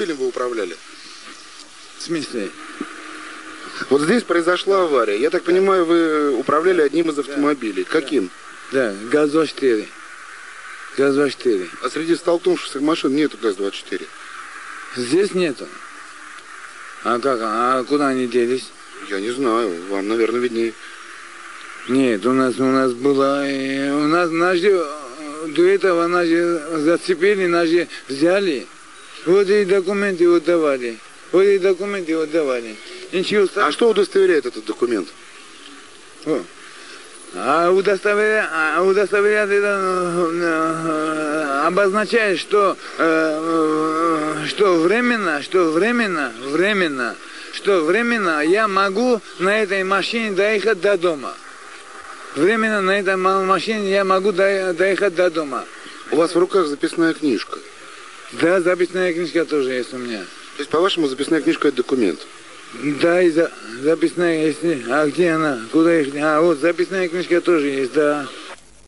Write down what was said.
автомобилем вы управляли? В смысле? Вот здесь произошла авария. Я так понимаю, вы управляли одним из автомобилей. Каким? Да, ГАЗ-24. ГАЗ-24. А среди столкнувшихся машин нету ГАЗ-24. Здесь нету. А как? А куда они делись? Я не знаю. Вам, наверное, виднее. Нет, у нас было, у нас до этого нас зацепили, нас взяли. Вот и документы отдавали. Вот и документы отдавали. Ничего. А что удостоверяет этот документ? Удостоверяет это обозначает, что временно я могу на этой машине доехать до дома. Временно на этой машине я могу доехать до дома. У вас в руках записная книжка? Да, записная книжка тоже есть у меня. То есть, по-вашему, записная книжка – это документ? Да, и записная есть. А где она? Куда их? А вот записная книжка тоже есть, да.